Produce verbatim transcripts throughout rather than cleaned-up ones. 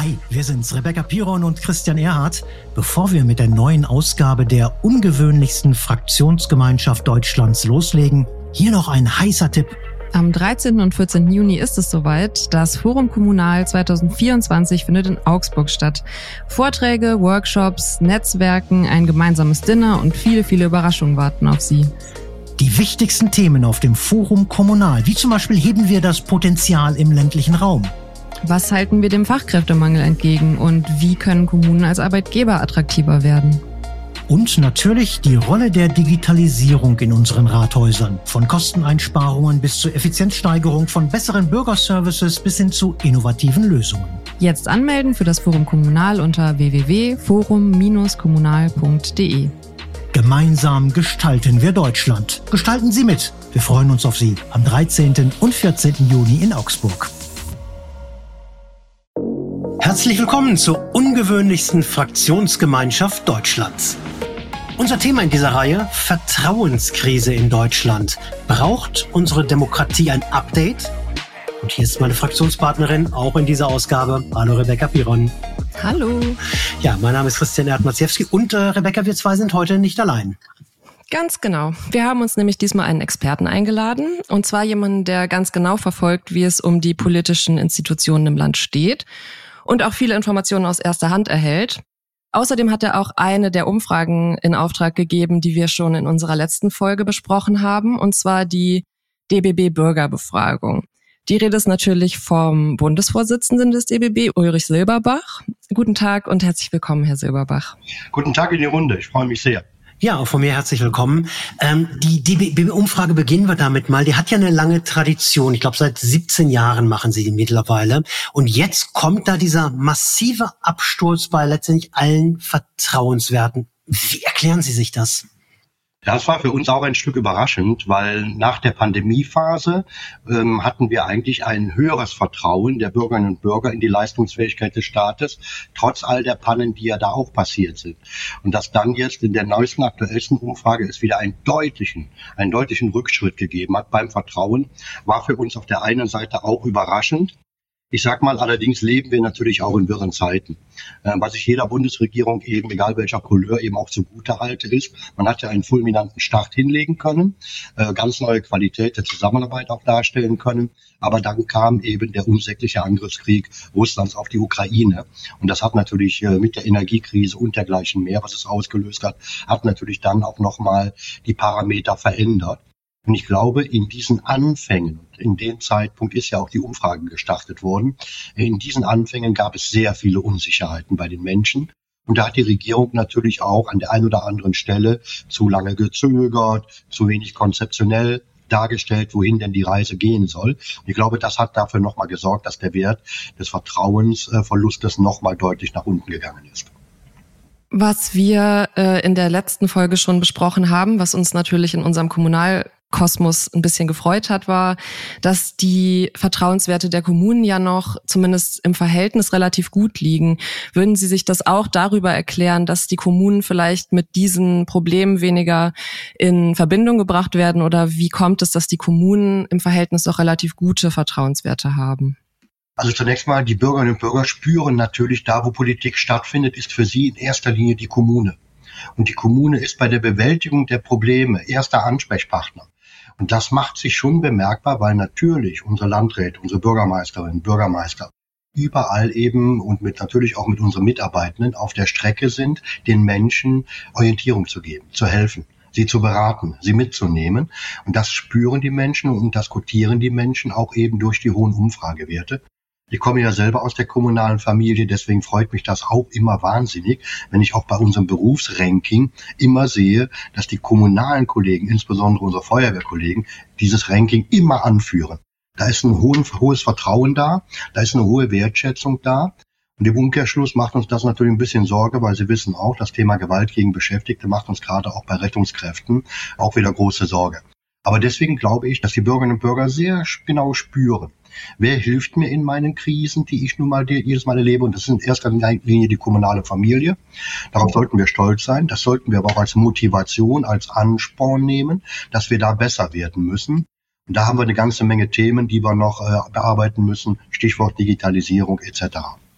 Hi, wir sind's, Rebecca Piron und Christian Erhardt. Bevor wir mit der neuen Ausgabe der ungewöhnlichsten Fraktionsgemeinschaft Deutschlands loslegen, hier noch ein heißer Tipp. Am dreizehnten und vierzehnten Juni ist es soweit. Das Forum Kommunal zwanzig vierundzwanzig findet in Augsburg statt. Vorträge, Workshops, Netzwerken, ein gemeinsames Dinner und viele, viele Überraschungen warten auf Sie. Die wichtigsten Themen auf dem Forum Kommunal, wie zum Beispiel heben wir das Potenzial im ländlichen Raum. Was halten wir dem Fachkräftemangel entgegen und wie können Kommunen als Arbeitgeber attraktiver werden? Und natürlich die Rolle der Digitalisierung in unseren Rathäusern. Von Kosteneinsparungen bis zur Effizienzsteigerung, von besseren Bürgerservices bis hin zu innovativen Lösungen. Jetzt anmelden für das Forum Kommunal unter w w w punkt forum Bindestrich kommunal punkt d e. Gemeinsam gestalten wir Deutschland. Gestalten Sie mit. Wir freuen uns auf Sie am dreizehnten und vierzehnten Juni in Augsburg. Herzlich willkommen zur ungewöhnlichsten Fraktionsgemeinschaft Deutschlands. Unser Thema in dieser Reihe: Vertrauenskrise in Deutschland. Braucht unsere Demokratie ein Update? Und hier ist meine Fraktionspartnerin, auch in dieser Ausgabe. Hallo Rebecca Piron. Hallo. Ja, mein Name ist Christian Erhardt-Maciejewski und äh, Rebecca, wir zwei sind heute nicht allein. Ganz genau. Wir haben uns nämlich diesmal einen Experten eingeladen, und zwar jemanden, der ganz genau verfolgt, wie es um die politischen Institutionen im Land steht und auch viele Informationen aus erster Hand erhält. Außerdem hat er auch eine der Umfragen in Auftrag gegeben, die wir schon in unserer letzten Folge besprochen haben, und zwar die D B B-Bürgerbefragung. Die Rede ist natürlich vom Bundesvorsitzenden des D B B, Ulrich Silberbach. Guten Tag und herzlich willkommen, Herr Silberbach. Guten Tag in die Runde, ich freue mich sehr. Ja, auch von mir herzlich willkommen. Ähm, die D B B-Umfrage, beginnen wir damit mal. Die hat ja eine lange Tradition. Ich glaube, seit siebzehn Jahren machen sie die mittlerweile. Und jetzt kommt da dieser massive Absturz bei letztendlich allen Vertrauenswerten. Wie erklären Sie sich das? Das war für uns auch ein Stück überraschend, weil nach der Pandemiephase ähm, hatten wir eigentlich ein höheres Vertrauen der Bürgerinnen und Bürger in die Leistungsfähigkeit des Staates, trotz all der Pannen, die ja da auch passiert sind. Und dass dann jetzt in der neuesten, aktuellsten Umfrage es wieder einen deutlichen, einen deutlichen Rückschritt gegeben hat beim Vertrauen, war für uns auf der einen Seite auch überraschend. Ich sag mal, allerdings leben wir natürlich auch in wirren Zeiten. Äh, was ich jeder Bundesregierung eben, egal welcher Couleur, eben auch zugute halte, ist, man hat ja einen fulminanten Start hinlegen können, äh, ganz neue Qualität der Zusammenarbeit auch darstellen können. Aber dann kam eben der unsägliche Angriffskrieg Russlands auf die Ukraine. Und das hat natürlich äh, mit der Energiekrise und dergleichen mehr, was es ausgelöst hat, hat natürlich dann auch nochmal die Parameter verändert. Und ich glaube, in diesen Anfängen, in dem Zeitpunkt ist ja auch die Umfrage gestartet worden, in diesen Anfängen gab es sehr viele Unsicherheiten bei den Menschen. Und da hat die Regierung natürlich auch an der einen oder anderen Stelle zu lange gezögert, zu wenig konzeptionell dargestellt, wohin denn die Reise gehen soll. Und ich glaube, das hat dafür nochmal gesorgt, dass der Wert des Vertrauensverlustes nochmal deutlich nach unten gegangen ist. Was wir äh, in der letzten Folge schon besprochen haben, was uns natürlich in unserem Kommunalkosmos ein bisschen gefreut hat, war, dass die Vertrauenswerte der Kommunen ja noch zumindest im Verhältnis relativ gut liegen. Würden Sie sich das auch darüber erklären, dass die Kommunen vielleicht mit diesen Problemen weniger in Verbindung gebracht werden? Oder wie kommt es, dass die Kommunen im Verhältnis doch relativ gute Vertrauenswerte haben? Also zunächst mal, die Bürgerinnen und Bürger spüren natürlich, da wo Politik stattfindet, ist für sie in erster Linie die Kommune. Und die Kommune ist bei der Bewältigung der Probleme erster Ansprechpartner. Und das macht sich schon bemerkbar, weil natürlich unsere Landräte, unsere Bürgermeisterinnen und Bürgermeister überall eben und mit natürlich auch mit unseren Mitarbeitenden auf der Strecke sind, den Menschen Orientierung zu geben, zu helfen, sie zu beraten, sie mitzunehmen. Und das spüren die Menschen und das quotieren die Menschen auch eben durch die hohen Umfragewerte. Ich komme ja selber aus der kommunalen Familie, deswegen freut mich das auch immer wahnsinnig, wenn ich auch bei unserem Berufsranking immer sehe, dass die kommunalen Kollegen, insbesondere unsere Feuerwehrkollegen, dieses Ranking immer anführen. Da ist ein hohes Vertrauen da, da ist eine hohe Wertschätzung da. Und im Umkehrschluss macht uns das natürlich ein bisschen Sorge, weil Sie wissen auch, das Thema Gewalt gegen Beschäftigte macht uns gerade auch bei Rettungskräften auch wieder große Sorge. Aber deswegen glaube ich, dass die Bürgerinnen und Bürger sehr genau spüren, wer hilft mir in meinen Krisen, die ich nun mal jedes Mal erlebe. Und das ist in erster Linie die kommunale Familie. Darauf sollten wir stolz sein. Das sollten wir aber auch als Motivation, als Ansporn nehmen, dass wir da besser werden müssen. Und da haben wir eine ganze Menge Themen, die wir noch äh, bearbeiten müssen. Stichwort Digitalisierung et cetera.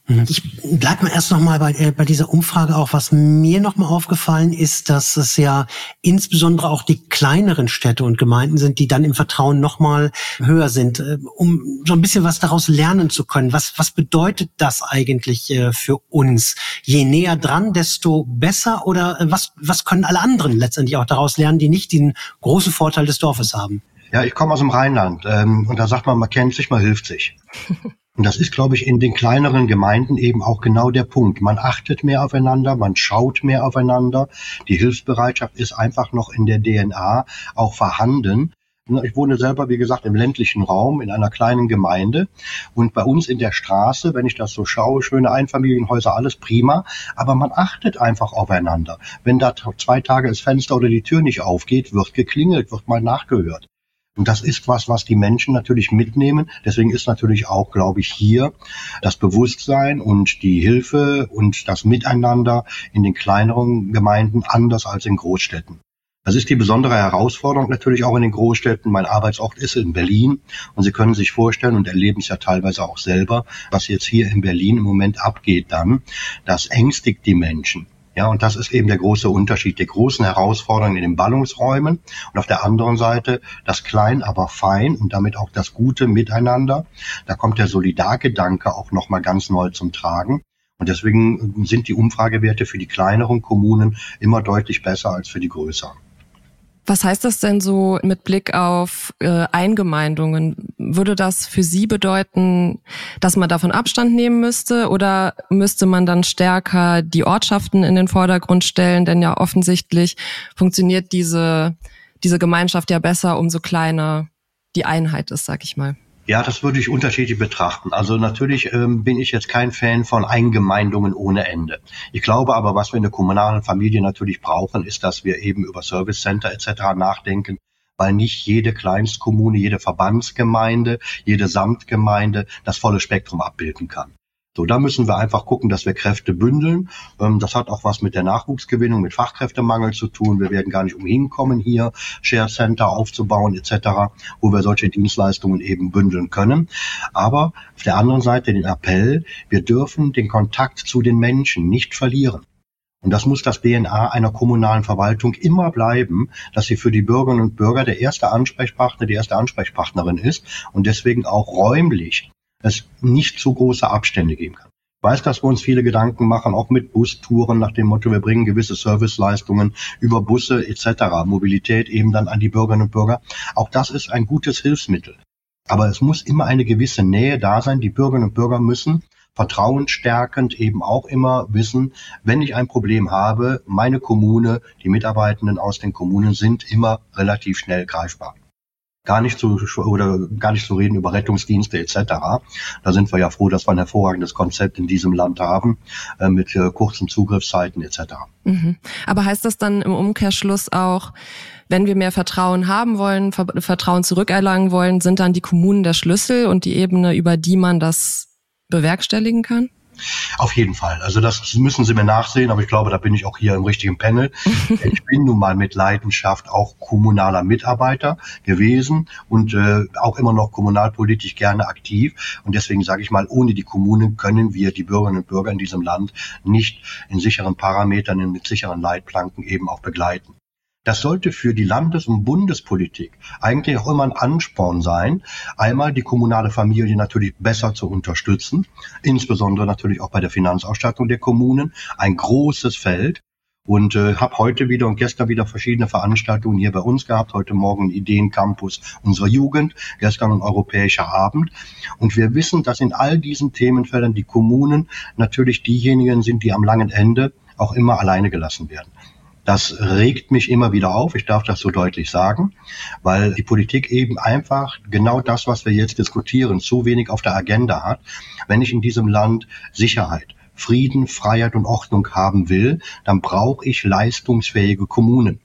Ich bleib mal erst noch mal bei, äh, bei dieser Umfrage auch. Was mir noch mal aufgefallen ist, dass es ja insbesondere auch die kleineren Städte und Gemeinden sind, die dann im Vertrauen noch mal höher sind, äh, um so ein bisschen was daraus lernen zu können. Was, was bedeutet das eigentlich äh, für uns? Je näher dran, desto besser? Oder äh, was, was können alle anderen letztendlich auch daraus lernen, die nicht den großen Vorteil des Dorfes haben? Ja, ich komme aus dem Rheinland ähm, und da sagt man, man kennt sich, man hilft sich. Und das ist, glaube ich, in den kleineren Gemeinden eben auch genau der Punkt. Man achtet mehr aufeinander, man schaut mehr aufeinander. Die Hilfsbereitschaft ist einfach noch in der D N A auch vorhanden. Ich wohne selber, wie gesagt, im ländlichen Raum in einer kleinen Gemeinde. Und bei uns in der Straße, wenn ich das so schaue, schöne Einfamilienhäuser, alles prima. Aber man achtet einfach aufeinander. Wenn da zwei Tage das Fenster oder die Tür nicht aufgeht, wird geklingelt, wird mal nachgehört. Und das ist was, was die Menschen natürlich mitnehmen. Deswegen ist natürlich auch, glaube ich, hier das Bewusstsein und die Hilfe und das Miteinander in den kleineren Gemeinden anders als in Großstädten. Das ist die besondere Herausforderung natürlich auch in den Großstädten. Mein Arbeitsort ist in Berlin und Sie können sich vorstellen und erleben es ja teilweise auch selber, was jetzt hier in Berlin im Moment abgeht dann. Das ängstigt die Menschen. Ja, und das ist eben der große Unterschied, die großen Herausforderungen in den Ballungsräumen und auf der anderen Seite das Klein, aber fein und damit auch das gute Miteinander. Da kommt der Solidargedanke auch nochmal ganz neu zum Tragen. Und deswegen sind die Umfragewerte für die kleineren Kommunen immer deutlich besser als für die größeren. Was heißt das denn so mit Blick auf äh, Eingemeindungen? Würde das für Sie bedeuten, dass man davon Abstand nehmen müsste oder müsste man dann stärker die Ortschaften in den Vordergrund stellen? Denn ja offensichtlich funktioniert diese diese Gemeinschaft ja besser, umso kleiner die Einheit ist, sag ich mal. Ja, das würde ich unterschiedlich betrachten. Also natürlich ähm, bin ich jetzt kein Fan von Eingemeindungen ohne Ende. Ich glaube aber, was wir in der kommunalen Familie natürlich brauchen, ist, dass wir eben über Service Center et cetera nachdenken, weil nicht jede Kleinstkommune, jede Verbandsgemeinde, jede Samtgemeinde das volle Spektrum abbilden kann. So, da müssen wir einfach gucken, dass wir Kräfte bündeln. Das hat auch was mit der Nachwuchsgewinnung, mit Fachkräftemangel zu tun. Wir werden gar nicht umhin kommen, hier Share Center aufzubauen et cetera, wo wir solche Dienstleistungen eben bündeln können. Aber auf der anderen Seite den Appell, wir dürfen den Kontakt zu den Menschen nicht verlieren. Und das muss das D N A einer kommunalen Verwaltung immer bleiben, dass sie für die Bürgerinnen und Bürger der erste Ansprechpartner, die erste Ansprechpartnerin ist und deswegen auch räumlich es nicht zu große Abstände geben kann. Ich weiß, dass wir uns viele Gedanken machen, auch mit Bustouren nach dem Motto, wir bringen gewisse Serviceleistungen über Busse et cetera, Mobilität eben dann an die Bürgerinnen und Bürger. Auch das ist ein gutes Hilfsmittel. Aber es muss immer eine gewisse Nähe da sein. Die Bürgerinnen und Bürger müssen vertrauensstärkend eben auch immer wissen, wenn ich ein Problem habe, meine Kommune, die Mitarbeitenden aus den Kommunen sind immer relativ schnell greifbar. Gar nicht zu oder gar nicht zu reden über Rettungsdienste et cetera. Da sind wir ja froh, dass wir ein hervorragendes Konzept in diesem Land haben äh, mit äh, kurzen Zugriffszeiten et cetera. Mhm. Aber heißt das dann im Umkehrschluss auch, wenn wir mehr Vertrauen haben wollen, Ver- Vertrauen zurückerlangen wollen, sind dann die Kommunen der Schlüssel und die Ebene, über die man das bewerkstelligen kann? Auf jeden Fall. Also das müssen Sie mir nachsehen, aber ich glaube, da bin ich auch hier im richtigen Panel. Ich bin nun mal mit Leidenschaft auch kommunaler Mitarbeiter gewesen und äh, auch immer noch kommunalpolitisch gerne aktiv. Und deswegen sage ich mal, ohne die Kommunen können wir die Bürgerinnen und Bürger in diesem Land nicht in sicheren Parametern, mit sicheren Leitplanken eben auch begleiten. Das sollte für die Landes- und Bundespolitik eigentlich auch immer ein Ansporn sein, einmal die kommunale Familie natürlich besser zu unterstützen, insbesondere natürlich auch bei der Finanzausstattung der Kommunen, ein großes Feld. Und äh, habe heute wieder und gestern wieder verschiedene Veranstaltungen hier bei uns gehabt. Heute Morgen Ideencampus unserer Jugend, gestern ein europäischer Abend. Und wir wissen, dass in all diesen Themenfeldern die Kommunen natürlich diejenigen sind, die am langen Ende auch immer alleine gelassen werden. Das regt mich immer wieder auf, ich darf das so deutlich sagen, weil die Politik eben einfach genau das, was wir jetzt diskutieren, zu wenig auf der Agenda hat. Wenn ich in diesem Land Sicherheit, Frieden, Freiheit und Ordnung haben will, dann brauche ich leistungsfähige Kommunen.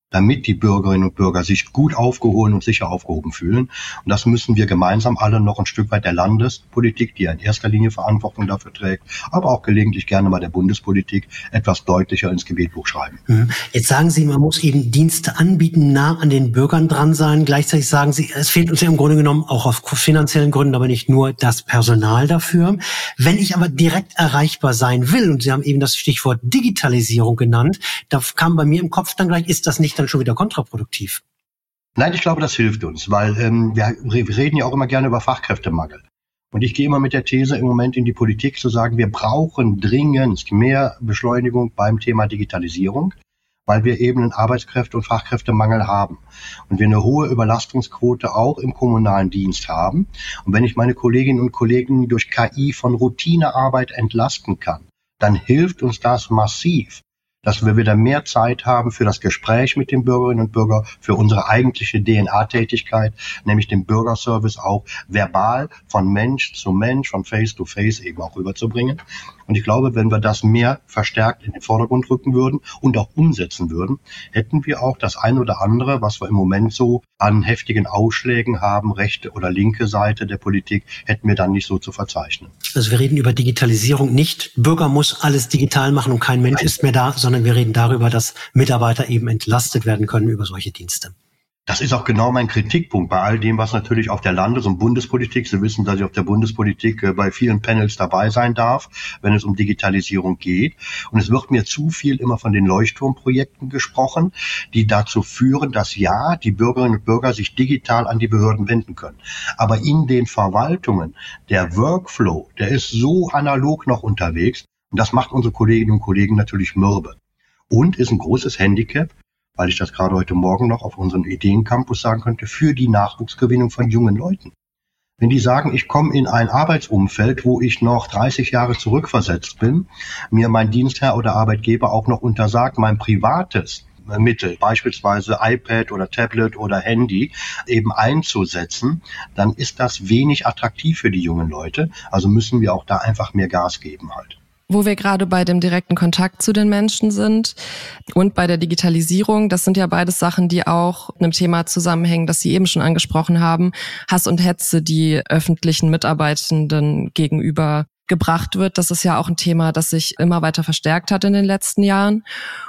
damit die Bürgerinnen und Bürger sich gut aufgehoben und sicher aufgehoben fühlen. Und das müssen wir gemeinsam alle noch ein Stück weit der Landespolitik, die ja in erster Linie Verantwortung dafür trägt, aber auch gelegentlich gerne mal der Bundespolitik etwas deutlicher ins Gebetbuch schreiben. Jetzt sagen Sie, man muss eben Dienste anbieten, nah an den Bürgern dran sein. Gleichzeitig sagen Sie, es fehlt uns ja im Grunde genommen auch auf finanziellen Gründen, aber nicht nur das Personal dafür. Wenn ich aber direkt erreichbar sein will, und Sie haben eben das Stichwort Digitalisierung genannt, da kam bei mir im Kopf dann gleich, ist das nicht dann schon wieder kontraproduktiv? Nein, ich glaube, das hilft uns, weil ähm, wir reden ja auch immer gerne über Fachkräftemangel. Und ich gehe immer mit der These im Moment in die Politik zu sagen, wir brauchen dringend mehr Beschleunigung beim Thema Digitalisierung, weil wir eben einen Arbeitskräfte- und Fachkräftemangel haben. Und wir eine hohe Überlastungsquote auch im kommunalen Dienst haben. Und wenn ich meine Kolleginnen und Kollegen durch K I von Routinearbeit entlasten kann, dann hilft uns das massiv, dass wir wieder mehr Zeit haben für das Gespräch mit den Bürgerinnen und Bürgern, für unsere eigentliche D N A-Tätigkeit, nämlich den Bürgerservice auch verbal von Mensch zu Mensch, von Face to Face eben auch rüberzubringen. Und ich glaube, wenn wir das mehr verstärkt in den Vordergrund rücken würden und auch umsetzen würden, hätten wir auch das ein oder andere, was wir im Moment so an heftigen Ausschlägen haben, rechte oder linke Seite der Politik, hätten wir dann nicht so zu verzeichnen. Also wir reden über Digitalisierung nicht. Bürger muss alles digital machen und kein Mensch ist mehr da, sondern wir reden darüber, dass Mitarbeiter eben entlastet werden können über solche Dienste. Das ist auch genau mein Kritikpunkt bei all dem, was natürlich auf der Landes- und Bundespolitik, Sie wissen, dass ich auf der Bundespolitik bei vielen Panels dabei sein darf, wenn es um Digitalisierung geht. Und es wird mir zu viel immer von den Leuchtturmprojekten gesprochen, die dazu führen, dass ja, die Bürgerinnen und Bürger sich digital an die Behörden wenden können. Aber in den Verwaltungen, der Workflow, der ist so analog noch unterwegs. Und das macht unsere Kolleginnen und Kollegen natürlich mürbe. Und ist ein großes Handicap, weil ich das gerade heute Morgen noch auf unserem Ideencampus sagen könnte, für die Nachwuchsgewinnung von jungen Leuten. Wenn die sagen, ich komme in ein Arbeitsumfeld, wo ich noch dreißig Jahre zurückversetzt bin, mir mein Dienstherr oder Arbeitgeber auch noch untersagt, mein privates Mittel, beispielsweise iPad oder Tablet oder Handy, eben einzusetzen, dann ist das wenig attraktiv für die jungen Leute. Also müssen wir auch da einfach mehr Gas geben halt. Wo wir gerade bei dem direkten Kontakt zu den Menschen sind und bei der Digitalisierung, das sind ja beides Sachen, die auch mit einem Thema zusammenhängen, das Sie eben schon angesprochen haben, Hass und Hetze, die öffentlichen Mitarbeitenden gegenüber gebracht wird. Das ist ja auch ein Thema, das sich immer weiter verstärkt hat in den letzten Jahren.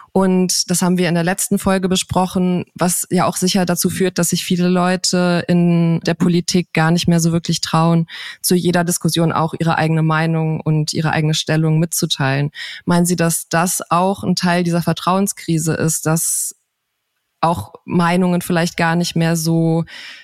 Und das haben wir in der letzten Folge besprochen, was ja auch sicher dazu führt, dass sich viele Leute in der Politik gar nicht mehr so wirklich trauen, zu jeder Diskussion auch ihre eigene Meinung und ihre eigene Stellung mitzuteilen. Meinen Sie, dass das auch ein Teil dieser Vertrauenskrise ist, dass auch Meinungen vielleicht gar nicht mehr so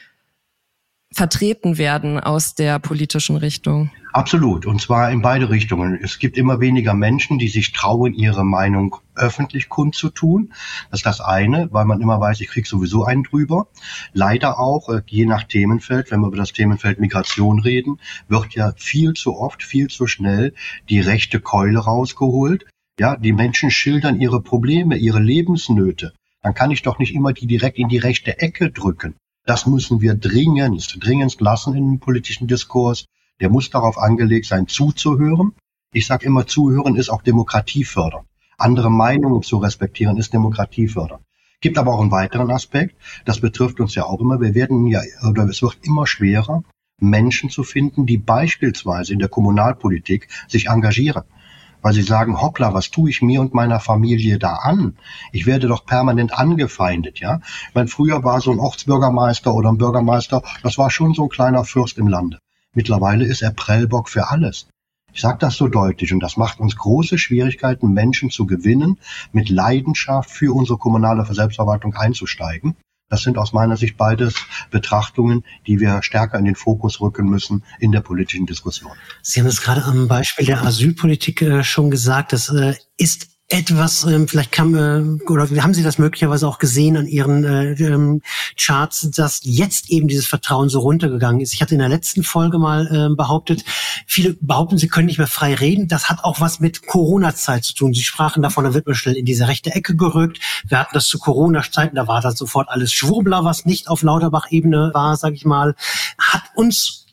vertreten werden aus der politischen Richtung? Absolut, und zwar in beide Richtungen. Es gibt immer weniger Menschen, die sich trauen, ihre Meinung öffentlich kundzutun. Das ist das eine, weil man immer weiß, ich kriege sowieso einen drüber. Leider auch, je nach Themenfeld, wenn wir über das Themenfeld Migration reden, wird ja viel zu oft, viel zu schnell die rechte Keule rausgeholt. Ja, die Menschen schildern ihre Probleme, ihre Lebensnöte. Dann kann ich doch nicht immer die direkt in die rechte Ecke drücken. Das müssen wir dringend, dringend lassen in dem politischen Diskurs. Der muss darauf angelegt sein, zuzuhören. Ich sage immer, zuhören ist auch demokratiefördernd. Andere Meinungen zu respektieren ist demokratiefördernd. Gibt aber auch einen weiteren Aspekt, das betrifft uns ja auch immer. Wir werden ja, oder es wird immer schwerer, Menschen zu finden, die beispielsweise in der Kommunalpolitik sich engagieren. Weil sie sagen, hoppla, was tue ich mir und meiner Familie da an? Ich werde doch permanent angefeindet, ja. Ich meine, früher war so ein Ortsbürgermeister oder ein Bürgermeister, das war schon so ein kleiner Fürst im Lande. Mittlerweile ist er Prellbock für alles. Ich sage das so deutlich und das macht uns große Schwierigkeiten, Menschen zu gewinnen, mit Leidenschaft für unsere kommunale Selbstverwaltung einzusteigen. Das sind aus meiner Sicht beides Betrachtungen, die wir stärker in den Fokus rücken müssen in der politischen Diskussion. Sie haben es gerade am Beispiel der Asylpolitik äh, schon gesagt, das äh, ist etwas, ähm, vielleicht kam, äh, oder haben Sie das möglicherweise auch gesehen an Ihren äh, ähm, Charts, dass jetzt eben dieses Vertrauen so runtergegangen ist. Ich hatte in der letzten Folge mal äh, behauptet, viele behaupten, sie können nicht mehr frei reden. Das hat auch was mit Corona-Zeit zu tun. Sie sprachen davon, da wird man schnell in diese rechte Ecke gerückt. Wir hatten das zu Corona-Zeiten, da war das sofort alles Schwurbler, was nicht auf Lauterbach-Ebene war, sage ich mal. Hat uns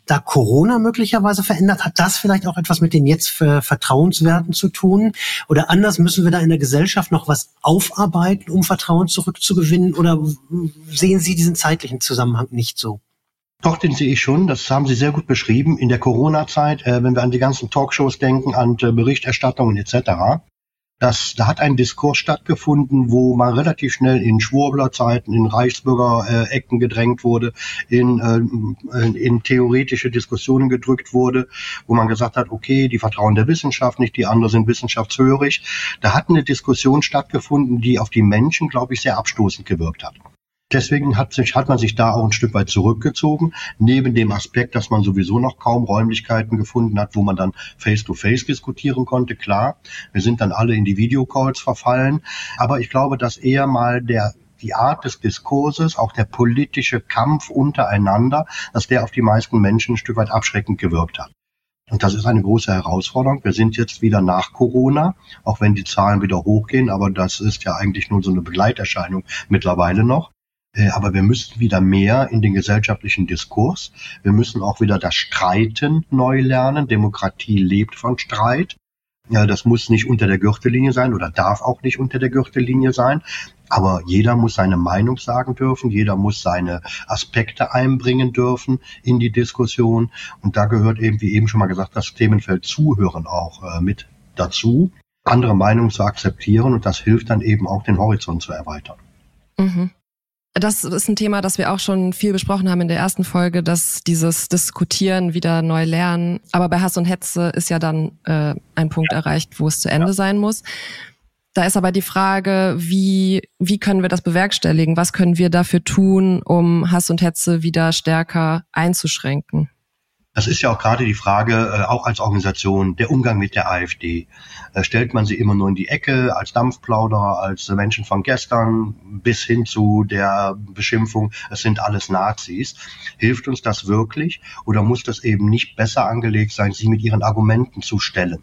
da Corona möglicherweise verändert? Hat das vielleicht auch etwas mit den jetzt äh, Vertrauenswerten zu tun? Oder anders, müssen wir da in der Gesellschaft noch was aufarbeiten, um Vertrauen zurückzugewinnen? Oder sehen Sie diesen zeitlichen Zusammenhang nicht so? Doch, den sehe ich schon. Das haben Sie sehr gut beschrieben. In der Corona-Zeit, äh, wenn wir an die ganzen Talkshows denken, an äh, Berichterstattungen et cetera, Das, da hat ein Diskurs stattgefunden, wo man relativ schnell in Schwurbler-Zeiten, in Reichsbürger-Ecken gedrängt wurde, in, äh, in theoretische Diskussionen gedrückt wurde, wo man gesagt hat, okay, die vertrauen der Wissenschaft nicht, die anderen sind wissenschaftshörig. Da hat eine Diskussion stattgefunden, die auf die Menschen, glaube ich, sehr abstoßend gewirkt hat. Deswegen hat sich, hat man sich da auch ein Stück weit zurückgezogen, neben dem Aspekt, dass man sowieso noch kaum Räumlichkeiten gefunden hat, wo man dann face-to-face diskutieren konnte. Klar, wir sind dann alle in die Videocalls verfallen, aber ich glaube, dass eher mal der die Art des Diskurses, auch der politische Kampf untereinander, dass der auf die meisten Menschen ein Stück weit abschreckend gewirkt hat. Und das ist eine große Herausforderung. Wir sind jetzt wieder nach Corona, auch wenn die Zahlen wieder hochgehen, aber das ist ja eigentlich nur so eine Begleiterscheinung mittlerweile noch. Aber wir müssen wieder mehr in den gesellschaftlichen Diskurs. Wir müssen auch wieder das Streiten neu lernen. Demokratie lebt von Streit. Ja, das muss nicht unter der Gürtellinie sein oder darf auch nicht unter der Gürtellinie sein. Aber jeder muss seine Meinung sagen dürfen. Jeder muss seine Aspekte einbringen dürfen in die Diskussion. Und da gehört eben, wie eben schon mal gesagt, das Themenfeld Zuhören auch äh, mit dazu, andere Meinungen zu akzeptieren. Und das hilft dann eben auch, den Horizont zu erweitern. Mhm. Das ist ein Thema, das wir auch schon viel besprochen haben in der ersten Folge, dass dieses Diskutieren wieder neu lernen. Aber bei Hass und Hetze ist ja dann äh, ein Punkt ja. erreicht, wo es zu Ende ja. sein muss. Da ist aber die Frage, wie wie können wir das bewerkstelligen? Was können wir dafür tun, um Hass und Hetze wieder stärker einzuschränken? Das ist ja auch gerade die Frage, äh, auch als Organisation, der Umgang mit der AfD. Äh, stellt man sie immer nur in die Ecke als Dampfplauderer, als Menschen von gestern, bis hin zu der Beschimpfung, es sind alles Nazis. Hilft uns das wirklich oder muss das eben nicht besser angelegt sein, sie mit ihren Argumenten zu stellen?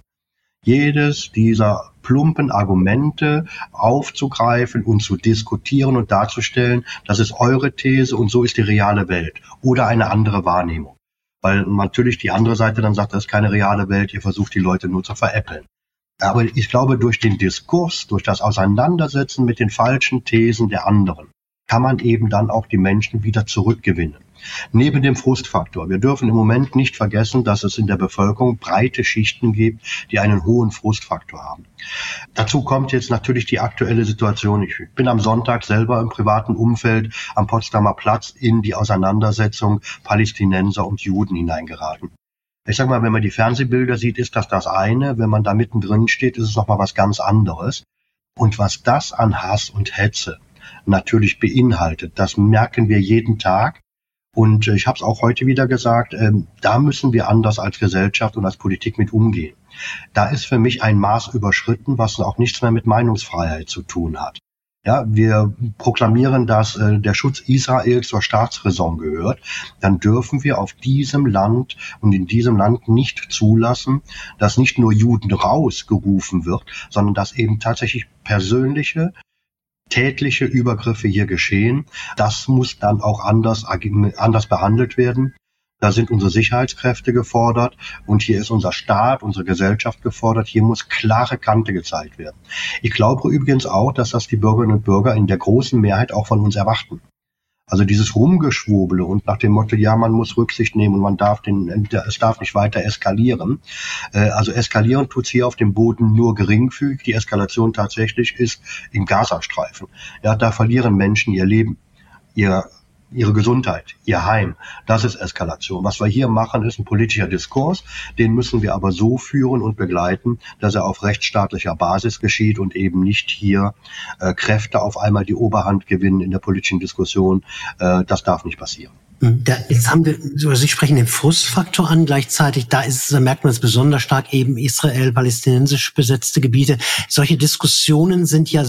Jedes dieser plumpen Argumente aufzugreifen und zu diskutieren und darzustellen, das ist eure These und so ist die reale Welt oder eine andere Wahrnehmung. Weil natürlich die andere Seite dann sagt, das ist keine reale Welt, ihr versucht die Leute nur zu veräppeln. Aber ich glaube, durch den Diskurs, durch das Auseinandersetzen mit den falschen Thesen der anderen, kann man eben dann auch die Menschen wieder zurückgewinnen. Neben dem Frustfaktor. Wir dürfen im Moment nicht vergessen, dass es in der Bevölkerung breite Schichten gibt, die einen hohen Frustfaktor haben. Dazu kommt jetzt natürlich die aktuelle Situation. Ich bin am Sonntag selber im privaten Umfeld am Potsdamer Platz in die Auseinandersetzung Palästinenser und Juden hineingeraten. Ich sag mal, wenn man die Fernsehbilder sieht, ist das das eine. Wenn man da mittendrin steht, ist es nochmal was ganz anderes. Und was das an Hass und Hetze natürlich beinhaltet, das merken wir jeden Tag. Und ich habe es auch heute wieder gesagt, ähm, da müssen wir anders als Gesellschaft und als Politik mit umgehen. Da ist für mich ein Maß überschritten, was auch nichts mehr mit Meinungsfreiheit zu tun hat. Ja, wir proklamieren, dass äh, der Schutz Israels zur Staatsräson gehört. Dann dürfen wir auf diesem Land und in diesem Land nicht zulassen, dass nicht nur Juden rausgerufen wird, sondern dass eben tatsächlich persönliche tätliche Übergriffe hier geschehen. Das muss dann auch anders, anders behandelt werden. Da sind unsere Sicherheitskräfte gefordert und hier ist unser Staat, unsere Gesellschaft gefordert. Hier muss klare Kante gezeigt werden. Ich glaube übrigens auch, dass das die Bürgerinnen und Bürger in der großen Mehrheit auch von uns erwarten. Also dieses Rumgeschwurbele und nach dem Motto, ja, man muss Rücksicht nehmen und man darf den, es darf nicht weiter eskalieren. Also eskalieren tut's hier auf dem Boden nur geringfügig. Die Eskalation tatsächlich ist im Gazastreifen. Ja, da verlieren Menschen ihr Leben, ihr ihre Gesundheit, ihr Heim. Das ist Eskalation. Was wir hier machen, ist ein politischer Diskurs. Den müssen wir aber so führen und begleiten, dass er auf rechtsstaatlicher Basis geschieht und eben nicht hier äh, Kräfte auf einmal die Oberhand gewinnen in der politischen Diskussion. Äh, das darf nicht passieren. Da, jetzt haben wir, Sie sprechen den Frustfaktor an, gleichzeitig, da ist, da merkt man es besonders stark, eben Israel, palästinensisch besetzte Gebiete. Solche Diskussionen sind ja so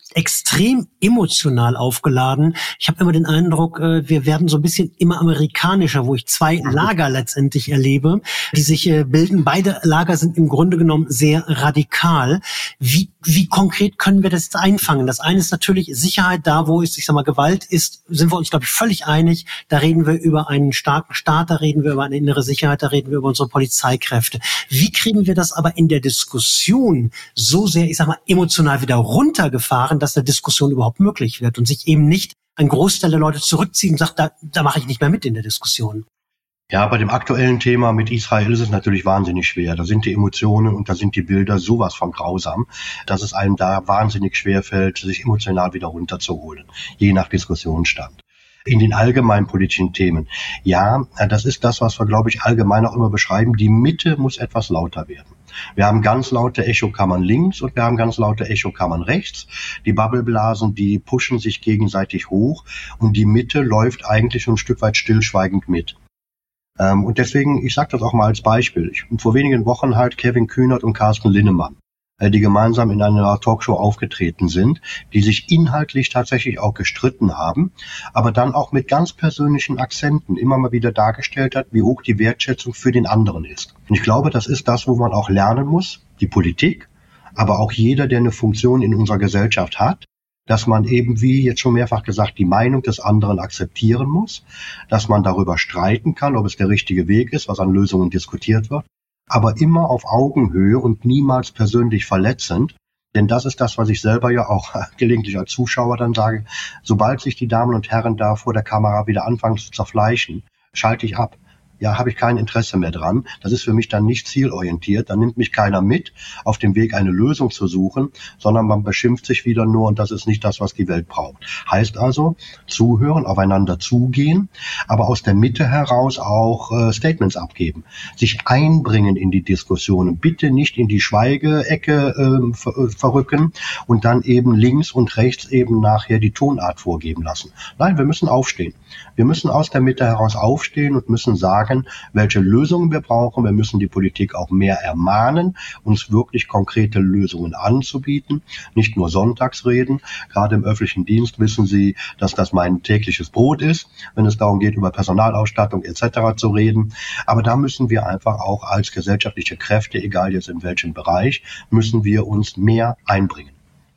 extrem emotional aufgeladen. Ich habe immer den Eindruck, wir werden so ein bisschen immer amerikanischer, wo ich zwei Lager letztendlich erlebe, die sich bilden. Beide Lager sind im Grunde genommen sehr radikal. Wie, wie konkret können wir das jetzt einfangen? Das eine ist natürlich Sicherheit, da wo es, ich sag mal, Gewalt ist, sind wir uns, glaube ich, völlig einig. Da reden wir über einen starken Staat, da reden wir über eine innere Sicherheit, da reden wir über unsere Polizeikräfte. Wie kriegen wir das aber in der Diskussion so sehr, ich sag mal, emotional wieder runtergefahren, dass eine Diskussion überhaupt möglich wird und sich eben nicht ein Großteil der Leute zurückziehen und sagt, da, da mache ich nicht mehr mit in der Diskussion? Ja, bei dem aktuellen Thema mit Israel ist es natürlich wahnsinnig schwer. Da sind die Emotionen und da sind die Bilder sowas von grausam, dass es einem da wahnsinnig schwer fällt, sich emotional wieder runterzuholen, je nach Diskussionsstand. In den allgemeinen politischen Themen. Ja, das ist das, was wir, glaube ich, allgemein auch immer beschreiben. Die Mitte muss etwas lauter werden. Wir haben ganz laute Echokammern links und wir haben ganz laute Echokammern rechts. Die Bubbleblasen, die pushen sich gegenseitig hoch und die Mitte läuft eigentlich schon ein Stück weit stillschweigend mit. Ähm, und deswegen, ich sage das auch mal als Beispiel. Ich, vor wenigen Wochen halt Kevin Kühnert und Carsten Linnemann, äh, die gemeinsam in einer Talkshow aufgetreten sind, die sich inhaltlich tatsächlich auch gestritten haben, aber dann auch mit ganz persönlichen Akzenten immer mal wieder dargestellt hat, wie hoch die Wertschätzung für den anderen ist. Und ich glaube, das ist das, wo man auch lernen muss, die Politik, aber auch jeder, der eine Funktion in unserer Gesellschaft hat, dass man eben, wie jetzt schon mehrfach gesagt, die Meinung des anderen akzeptieren muss, dass man darüber streiten kann, ob es der richtige Weg ist, was an Lösungen diskutiert wird, aber immer auf Augenhöhe und niemals persönlich verletzend. Denn das ist das, was ich selber ja auch gelegentlich als Zuschauer dann sage. Sobald sich die Damen und Herren da vor der Kamera wieder anfangen zu zerfleischen, schalte ich ab. Ja, habe ich kein Interesse mehr dran. Das ist für mich dann nicht zielorientiert. Dann nimmt mich keiner mit, auf dem Weg eine Lösung zu suchen, sondern man beschimpft sich wieder nur und das ist nicht das, was die Welt braucht. Heißt also, zuhören, aufeinander zugehen, aber aus der Mitte heraus auch äh, Statements abgeben. Sich einbringen in die Diskussionen. Bitte nicht in die Schweigeecke äh, ver- verrücken und dann eben links und rechts eben nachher die Tonart vorgeben lassen. Nein, wir müssen aufstehen. Wir müssen aus der Mitte heraus aufstehen und müssen sagen, welche Lösungen wir brauchen. Wir müssen die Politik auch mehr ermahnen, uns wirklich konkrete Lösungen anzubieten, nicht nur Sonntagsreden. Gerade im öffentlichen Dienst wissen Sie, dass das mein tägliches Brot ist, wenn es darum geht, über Personalausstattung et cetera zu reden. Aber da müssen wir einfach auch als gesellschaftliche Kräfte, egal jetzt in welchem Bereich, müssen wir uns mehr einbringen.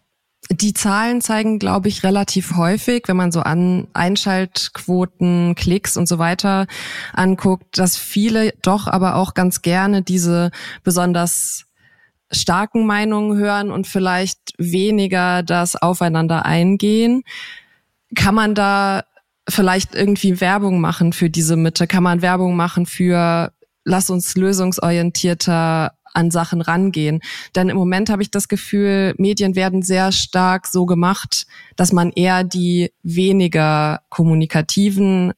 Die Zahlen zeigen, glaube ich, relativ häufig, wenn man so an Einschaltquoten, Klicks und so weiter anguckt, dass viele doch aber auch ganz gerne diese besonders starken Meinungen hören und vielleicht weniger das Aufeinander eingehen. Kann man da vielleicht irgendwie Werbung machen für diese Mitte? Kann man Werbung machen für, lass uns lösungsorientierter an Sachen rangehen? Denn im Moment habe ich das Gefühl, Medien werden sehr stark so gemacht, dass man eher die weniger kommunikativen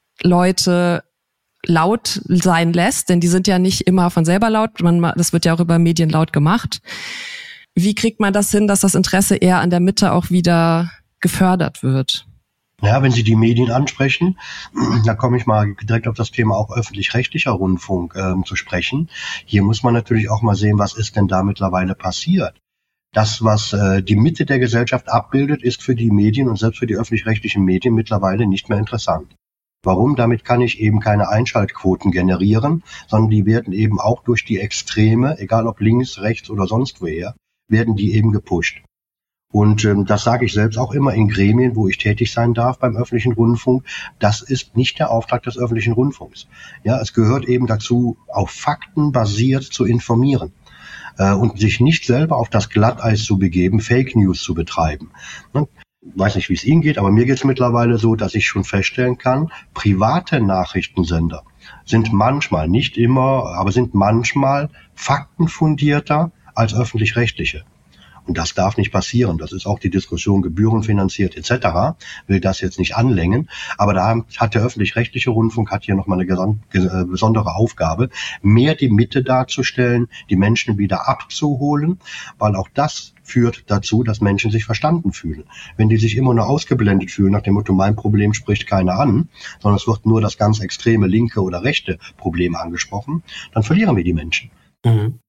Leute laut sein lässt, denn die sind ja nicht immer von selber laut, man, das wird ja auch über Medien laut gemacht. Wie kriegt man das hin, dass das Interesse eher an der Mitte auch wieder gefördert wird? Ja, wenn Sie die Medien ansprechen, da komme ich mal direkt auf das Thema auch öffentlich-rechtlicher Rundfunk ähm, zu sprechen. Hier muss man natürlich auch mal sehen, was ist denn da mittlerweile passiert. Das, was äh, die Mitte der Gesellschaft abbildet, ist für die Medien und selbst für die öffentlich-rechtlichen Medien mittlerweile nicht mehr interessant. Warum? Damit kann ich eben keine Einschaltquoten generieren, sondern die werden eben auch durch die Extreme, egal ob links, rechts oder sonst woher, werden die eben gepusht. Und ähm, das sage ich selbst auch immer in Gremien, wo ich tätig sein darf beim öffentlichen Rundfunk. Das ist nicht der Auftrag des öffentlichen Rundfunks. Ja, es gehört eben dazu, auf Fakten basiert zu informieren äh, und sich nicht selber auf das Glatteis zu begeben, Fake News zu betreiben. Ne? Ich weiß nicht, wie es Ihnen geht, aber mir geht es mittlerweile so, dass ich schon feststellen kann, private Nachrichtensender sind manchmal, nicht immer, aber sind manchmal faktenfundierter als öffentlich-rechtliche. Und das darf nicht passieren. Das ist auch die Diskussion gebührenfinanziert et cetera. Will das jetzt nicht anlängen. Aber da hat der öffentlich-rechtliche Rundfunk hat hier nochmal eine gesamt, äh, besondere Aufgabe, mehr die Mitte darzustellen, die Menschen wieder abzuholen, weil auch das führt dazu, dass Menschen sich verstanden fühlen. Wenn die sich immer nur ausgeblendet fühlen, nach dem Motto, mein Problem spricht keiner an, sondern es wird nur das ganz extreme linke oder rechte Problem angesprochen, dann verlieren wir die Menschen. Mhm.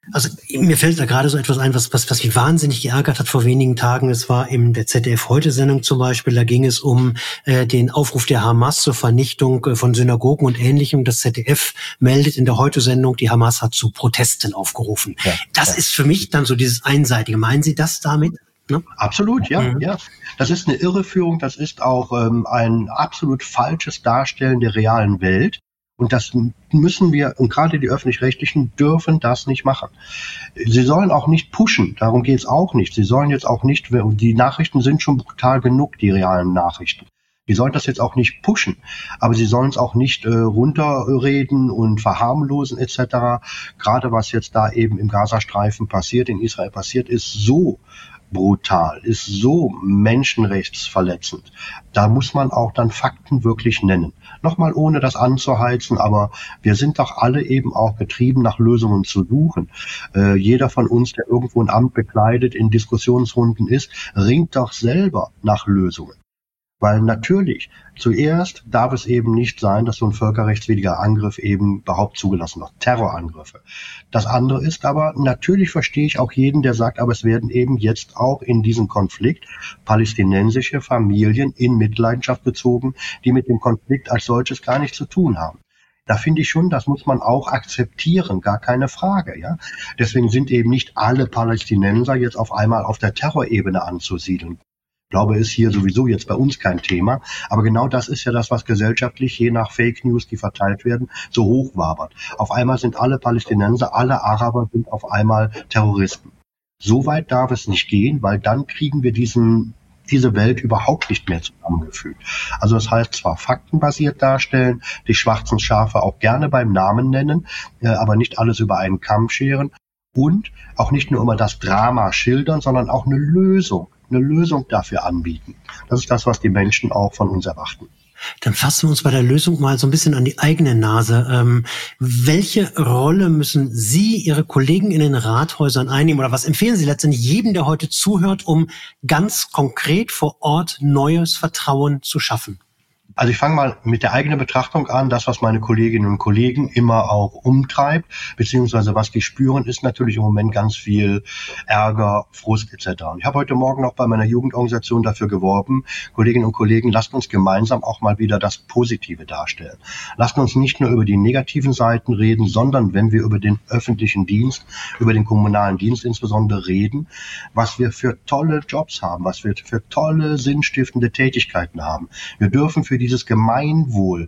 Also mir fällt da gerade so etwas ein, was, was, was mich wahnsinnig geärgert hat vor wenigen Tagen. Es war in der Z D F-Heute-Sendung zum Beispiel, da ging es um äh, den Aufruf der Hamas zur Vernichtung äh, von Synagogen und Ähnlichem. Das Z D F meldet in der Heute-Sendung, die Hamas hat zu Protesten aufgerufen. Ja, das ja. ist für mich dann so dieses Einseitige. Meinen Sie das damit? Ne? Absolut, ja, mhm. ja. Das ist eine Irreführung, das ist auch ähm, ein absolut falsches Darstellen der realen Welt. Und das müssen wir, und gerade die Öffentlich-Rechtlichen dürfen das nicht machen. Sie sollen auch nicht pushen, darum geht's auch nicht. Sie sollen jetzt auch nicht, die Nachrichten sind schon brutal genug, die realen Nachrichten. Die sollen das jetzt auch nicht pushen, aber sie sollen es auch nicht äh, runterreden und verharmlosen et cetera. Gerade was jetzt da eben im Gazastreifen passiert, in Israel passiert, ist so brutal, ist so menschenrechtsverletzend. Da muss man auch dann Fakten wirklich nennen. Nochmal ohne das anzuheizen, aber wir sind doch alle eben auch getrieben, nach Lösungen zu suchen. Äh, jeder von uns, der irgendwo ein Amt bekleidet, in Diskussionsrunden ist, ringt doch selber nach Lösungen. Weil natürlich, zuerst darf es eben nicht sein, dass so ein völkerrechtswidriger Angriff eben überhaupt zugelassen wird. Terrorangriffe. Das andere ist aber, natürlich verstehe ich auch jeden, der sagt, aber es werden eben jetzt auch in diesem Konflikt palästinensische Familien in Mitleidenschaft gezogen, die mit dem Konflikt als solches gar nichts zu tun haben. Da finde ich schon, das muss man auch akzeptieren, gar keine Frage, ja. Deswegen sind eben nicht alle Palästinenser jetzt auf einmal auf der Terrorebene anzusiedeln. Ich glaube, ist hier sowieso jetzt bei uns kein Thema. Aber genau das ist ja das, was gesellschaftlich, je nach Fake News, die verteilt werden, so hochwabert. Auf einmal sind alle Palästinenser, alle Araber sind auf einmal Terroristen. So weit darf es nicht gehen, weil dann kriegen wir diesen, diese Welt überhaupt nicht mehr zusammengefügt. Also das heißt zwar faktenbasiert darstellen, die schwarzen Schafe auch gerne beim Namen nennen, aber nicht alles über einen Kamm scheren und auch nicht nur immer das Drama schildern, sondern auch eine Lösung. eine Lösung dafür anbieten. Das ist das, was die Menschen auch von uns erwarten. Dann fassen wir uns bei der Lösung mal so ein bisschen an die eigene Nase. Ähm, welche Rolle müssen Sie, Ihre Kollegen in den Rathäusern einnehmen oder was empfehlen Sie letztendlich jedem, der heute zuhört, um ganz konkret vor Ort neues Vertrauen zu schaffen? Also ich fange mal mit der eigenen Betrachtung an. Das, was meine Kolleginnen und Kollegen immer auch umtreibt, beziehungsweise was die spüren, ist natürlich im Moment ganz viel Ärger, Frust et cetera. Und ich habe heute Morgen noch bei meiner Jugendorganisation dafür geworben, Kolleginnen und Kollegen, lasst uns gemeinsam auch mal wieder das Positive darstellen. Lasst uns nicht nur über die negativen Seiten reden, sondern wenn wir über den öffentlichen Dienst, über den kommunalen Dienst insbesondere reden, was wir für tolle Jobs haben, was wir für tolle sinnstiftende Tätigkeiten haben. Wir dürfen für dieses Gemeinwohl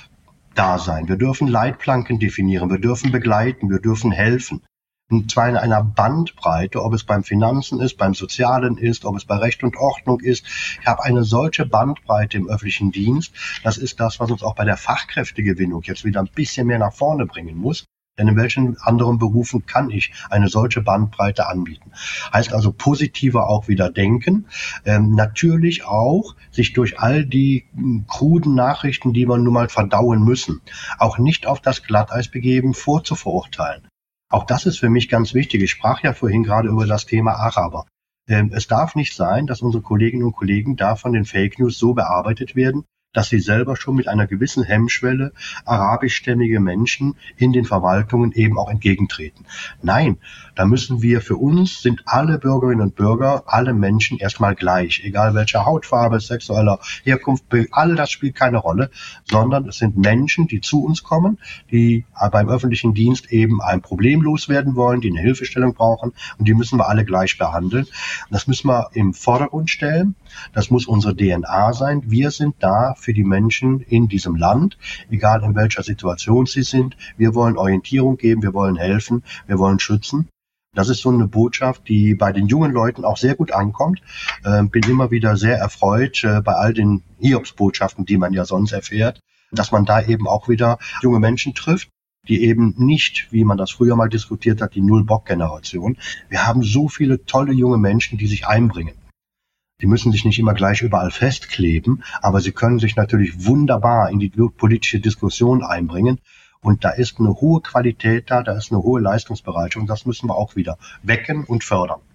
da sein. Wir dürfen Leitplanken definieren, wir dürfen begleiten, wir dürfen helfen. Und zwar in einer Bandbreite, ob es beim Finanzen ist, beim Sozialen ist, ob es bei Recht und Ordnung ist. Ich habe eine solche Bandbreite im öffentlichen Dienst. Das ist das, was uns auch bei der Fachkräftegewinnung jetzt wieder ein bisschen mehr nach vorne bringen muss. Denn in welchen anderen Berufen kann ich eine solche Bandbreite anbieten? Heißt also positiver auch wieder denken. Ähm, natürlich auch sich durch all die m, kruden Nachrichten, die wir nun mal verdauen müssen, auch nicht auf das Glatteis begeben, vorzuverurteilen. Auch das ist für mich ganz wichtig. Ich sprach ja vorhin gerade über das Thema Araber. Ähm, es darf nicht sein, dass unsere Kolleginnen und Kollegen da von den Fake News so bearbeitet werden, dass sie selber schon mit einer gewissen Hemmschwelle arabischstämmige Menschen in den Verwaltungen eben auch entgegentreten. Nein, da müssen wir, für uns sind alle Bürgerinnen und Bürger, alle Menschen erstmal gleich, egal welcher Hautfarbe, sexueller Herkunft, all das spielt keine Rolle, sondern es sind Menschen, die zu uns kommen, die beim öffentlichen Dienst eben ein Problem loswerden wollen, die eine Hilfestellung brauchen und die müssen wir alle gleich behandeln. Das müssen wir im Vordergrund stellen, das muss unsere D N A sein. Wir sind da für die Menschen in diesem Land, egal in welcher Situation sie sind. Wir wollen Orientierung geben, wir wollen helfen, wir wollen schützen. Das ist so eine Botschaft, die bei den jungen Leuten auch sehr gut ankommt. Äh, bin immer wieder sehr erfreut äh, bei all den Hiobsbotschaften, die man ja sonst erfährt, dass man da eben auch wieder junge Menschen trifft, die eben nicht, wie man das früher mal diskutiert hat, die Null-Bock-Generation. Wir haben so viele tolle junge Menschen, die sich einbringen. Die müssen sich nicht immer gleich überall festkleben, aber sie können sich natürlich wunderbar in die politische Diskussion einbringen. Und da ist eine hohe Qualität da, da ist eine hohe Leistungsbereitschaft und das müssen wir auch wieder wecken und fördern.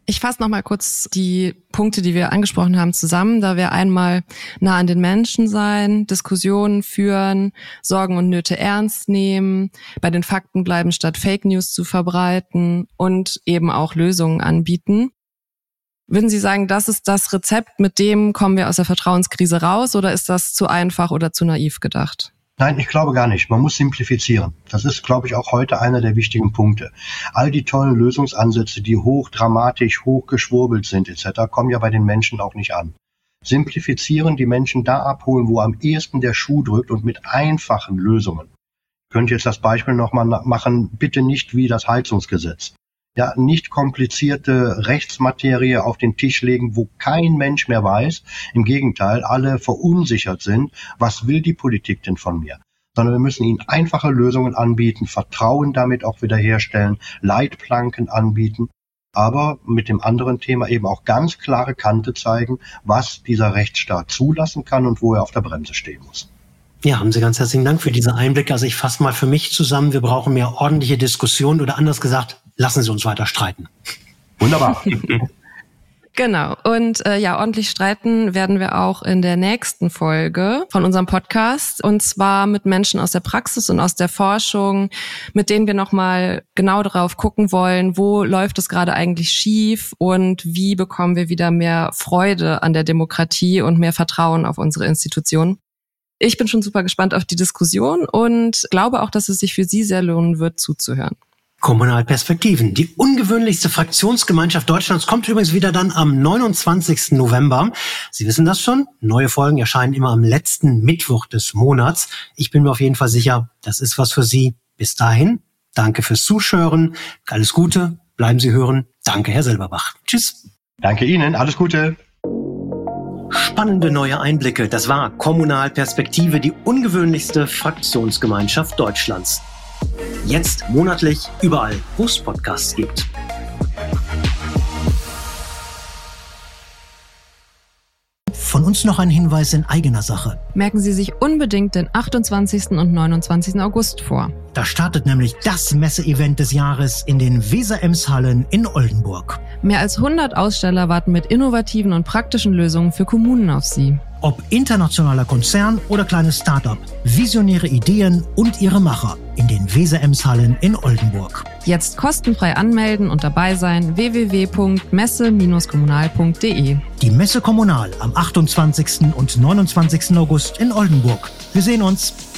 Ich fasse noch mal kurz die Punkte, die wir angesprochen haben, zusammen. Da wäre einmal nah an den Menschen sein, Diskussionen führen, Sorgen und Nöte ernst nehmen, bei den Fakten bleiben, statt Fake News zu verbreiten und eben auch Lösungen anbieten. Würden Sie sagen, das ist das Rezept, mit dem kommen wir aus der Vertrauenskrise raus, oder ist das zu einfach oder zu naiv gedacht? Nein, ich glaube gar nicht. Man muss simplifizieren. Das ist, glaube ich, auch heute einer der wichtigen Punkte. All die tollen Lösungsansätze, die hochdramatisch, hochgeschwurbelt sind et cetera, kommen ja bei den Menschen auch nicht an. Simplifizieren, die Menschen da abholen, wo am ehesten der Schuh drückt und mit einfachen Lösungen. Ich könnte jetzt das Beispiel nochmal machen, bitte nicht wie das Heizungsgesetz. Ja, nicht komplizierte Rechtsmaterie auf den Tisch legen, wo kein Mensch mehr weiß. Im Gegenteil, alle verunsichert sind. Was will die Politik denn von mir? Sondern wir müssen ihnen einfache Lösungen anbieten, Vertrauen damit auch wiederherstellen, Leitplanken anbieten, aber mit dem anderen Thema eben auch ganz klare Kante zeigen, was dieser Rechtsstaat zulassen kann und wo er auf der Bremse stehen muss. Ja, haben Sie ganz herzlichen Dank für diese Einblicke. Also ich fasse mal für mich zusammen, wir brauchen mehr ordentliche Diskussion oder anders gesagt, lassen Sie uns weiter streiten. Wunderbar. Genau. Und äh, ja, ordentlich streiten werden wir auch in der nächsten Folge von unserem Podcast. Und zwar mit Menschen aus der Praxis und aus der Forschung, mit denen wir nochmal genau darauf gucken wollen, wo läuft es gerade eigentlich schief und wie bekommen wir wieder mehr Freude an der Demokratie und mehr Vertrauen auf unsere Institutionen. Ich bin schon super gespannt auf die Diskussion und glaube auch, dass es sich für Sie sehr lohnen wird, zuzuhören. Kommunalperspektiven. Die ungewöhnlichste Fraktionsgemeinschaft Deutschlands kommt übrigens wieder dann am neunundzwanzigsten November. Sie wissen das schon. Neue Folgen erscheinen immer am letzten Mittwoch des Monats. Ich bin mir auf jeden Fall sicher, das ist was für Sie. Bis dahin, danke fürs Zuhören. Alles Gute, bleiben Sie hören. Danke, Herr Silberbach. Tschüss. Danke Ihnen, alles Gute. Spannende neue Einblicke. Das war Kommunalperspektive, die ungewöhnlichste Fraktionsgemeinschaft Deutschlands. Jetzt monatlich überall, wo es Podcasts gibt. Von uns noch ein Hinweis in eigener Sache. Merken Sie sich unbedingt den achtundzwanzigsten und neunundzwanzigsten August vor. Da startet nämlich das Messeevent des Jahres in den Weser-Ems-Hallen in Oldenburg. Mehr als hundert Aussteller warten mit innovativen und praktischen Lösungen für Kommunen auf Sie. Ob internationaler Konzern oder kleines Start-up, visionäre Ideen und ihre Macher in den Weser-Ems-Hallen in Oldenburg. Jetzt kostenfrei anmelden und dabei sein w w w punkt messe Bindestrich kommunal punkt d e. Die Messe Kommunal am achtundzwanzigsten und neunundzwanzigsten August in Oldenburg. Wir sehen uns.